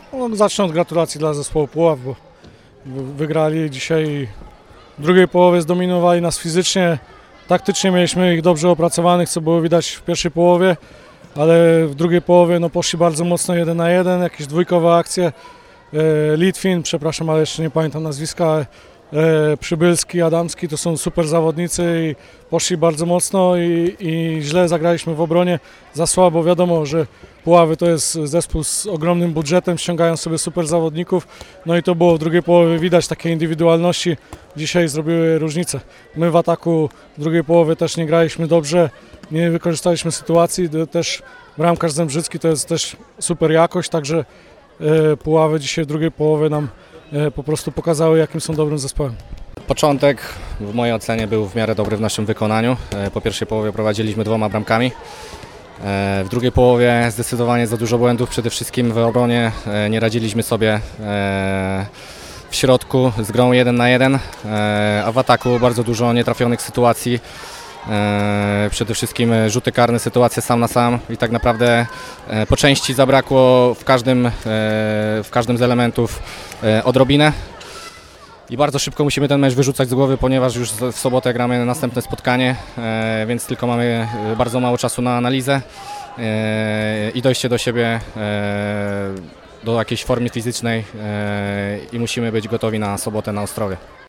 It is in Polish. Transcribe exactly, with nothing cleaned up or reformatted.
No, zacznę od gratulacji dla zespołu Puław, bo wygrali dzisiaj. W drugiej połowie zdominowali nas fizycznie. Taktycznie mieliśmy ich dobrze opracowanych, co było widać w pierwszej połowie, ale w drugiej połowie no, poszli bardzo mocno jeden na jeden, jakieś dwójkowe akcje. E, Litwin, przepraszam, ale jeszcze nie pamiętam nazwiska, e, Przybylski, Adamski, to są super zawodnicy i poszli bardzo mocno i, i źle zagraliśmy w obronie, za słabo. Wiadomo, że Puławy to jest zespół z ogromnym budżetem, ściągają sobie super zawodników, no i to było w drugiej połowie widać, takie indywidualności dzisiaj zrobiły różnicę. My w ataku w drugiej połowie też nie graliśmy dobrze, nie wykorzystaliśmy sytuacji, też bramkarz Zembrzycki to jest też super jakość, także e, Puławy dzisiaj w drugiej połowie nam e, po prostu pokazały, jakim są dobrym zespołem. Początek w mojej ocenie był w miarę dobry w naszym wykonaniu. Po pierwszej połowie prowadziliśmy dwoma bramkami. W drugiej połowie zdecydowanie za dużo błędów, przede wszystkim w obronie nie radziliśmy sobie w środku z grą jeden na jeden, a w ataku bardzo dużo nietrafionych sytuacji. Przede wszystkim rzuty karne, sytuacje sam na sam i tak naprawdę po części zabrakło w każdym, w każdym z elementów odrobinę. I bardzo szybko musimy ten mecz wyrzucać z głowy, ponieważ już w sobotę gramy następne spotkanie, więc tylko mamy bardzo mało czasu na analizę i dojście do siebie, do jakiejś formy fizycznej i musimy być gotowi na sobotę na Ostrowie.